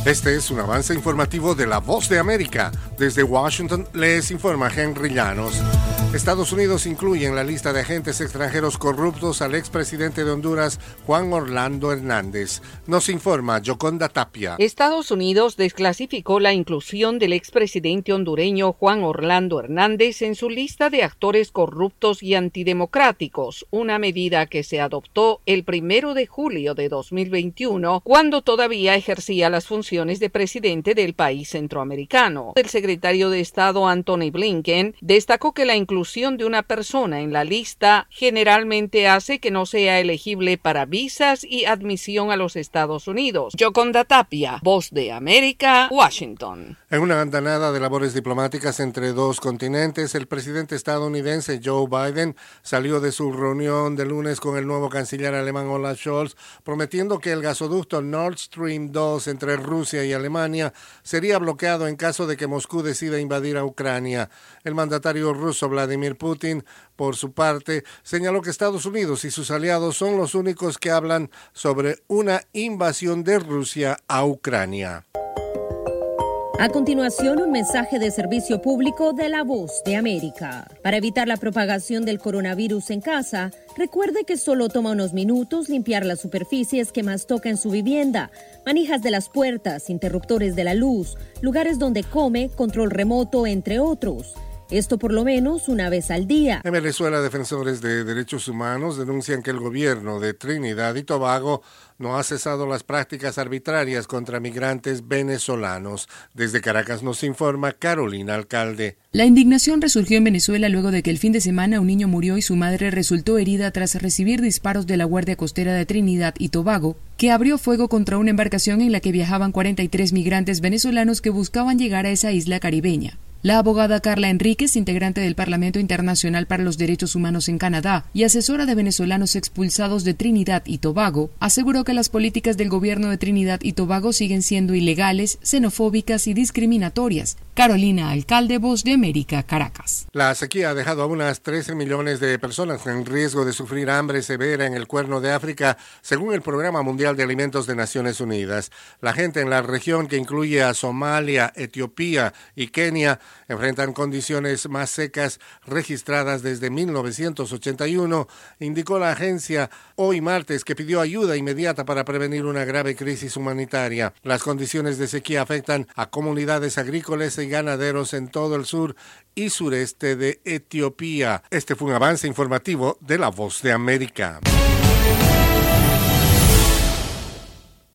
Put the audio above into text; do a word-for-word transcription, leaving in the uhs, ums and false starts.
Este es un avance informativo de La Voz de América. Desde Washington les informa Henry Llanos. Estados Unidos incluye en la lista de agentes extranjeros corruptos al expresidente de Honduras, Juan Orlando Hernández. Nos informa Yoconda Tapia. Estados Unidos desclasificó la inclusión del expresidente hondureño Juan Orlando Hernández en su lista de actores corruptos y antidemocráticos, una medida que se adoptó el primero de julio de dos mil veintiuno, cuando todavía ejercía las funciones de presidente del país centroamericano. El secretario de Estado Antony Blinken destacó que la inclusión de una persona en la lista generalmente hace que no sea elegible para visas y admisión a los Estados Unidos. Yoconda Tapia, Voz de América, Washington. En una andanada de labores diplomáticas entre dos continentes, el presidente estadounidense Joe Biden salió de su reunión de lunes con el nuevo canciller alemán Olaf Scholz, prometiendo que el gasoducto Nord Stream dos entre Rusia y Alemania sería bloqueado en caso de que Moscú decida invadir a Ucrania. El mandatario ruso Vladimir Putin, por su parte, señaló que Estados Unidos y sus aliados son los únicos que hablan sobre una invasión de Rusia a Ucrania. A continuación, un mensaje de servicio público de La Voz de América. Para evitar la propagación del coronavirus en casa, recuerde que solo toma unos minutos limpiar las superficies que más toca en su vivienda, manijas de las puertas, interruptores de la luz, lugares donde come, control remoto, entre otros. Esto por lo menos una vez al día. En Venezuela, defensores de derechos humanos denuncian que el gobierno de Trinidad y Tobago no ha cesado las prácticas arbitrarias contra migrantes venezolanos. Desde Caracas nos informa Carolina Alcalde. La indignación resurgió en Venezuela luego de que el fin de semana un niño murió y su madre resultó herida tras recibir disparos de la Guardia Costera de Trinidad y Tobago, que abrió fuego contra una embarcación en la que viajaban cuarenta y tres migrantes venezolanos que buscaban llegar a esa isla caribeña. La abogada Carla Enríquez, integrante del Parlamento Internacional para los Derechos Humanos en Canadá y asesora de venezolanos expulsados de Trinidad y Tobago, aseguró que las políticas del gobierno de Trinidad y Tobago siguen siendo ilegales, xenofóbicas y discriminatorias. Carolina Alcalde, Voz de América, Caracas. La sequía ha dejado a unas trece millones de personas en riesgo de sufrir hambre severa en el Cuerno de África, según el Programa Mundial de Alimentos de Naciones Unidas. La gente en la región, que incluye a Somalia, Etiopía y Kenia, enfrentan condiciones más secas registradas desde mil novecientos ochenta y uno, indicó la agencia hoy martes, que pidió ayuda inmediata para prevenir una grave crisis humanitaria. Las condiciones de sequía afectan a comunidades agrícolas y ganaderos en todo el sur y sureste de Etiopía. Este fue un avance informativo de La Voz de América.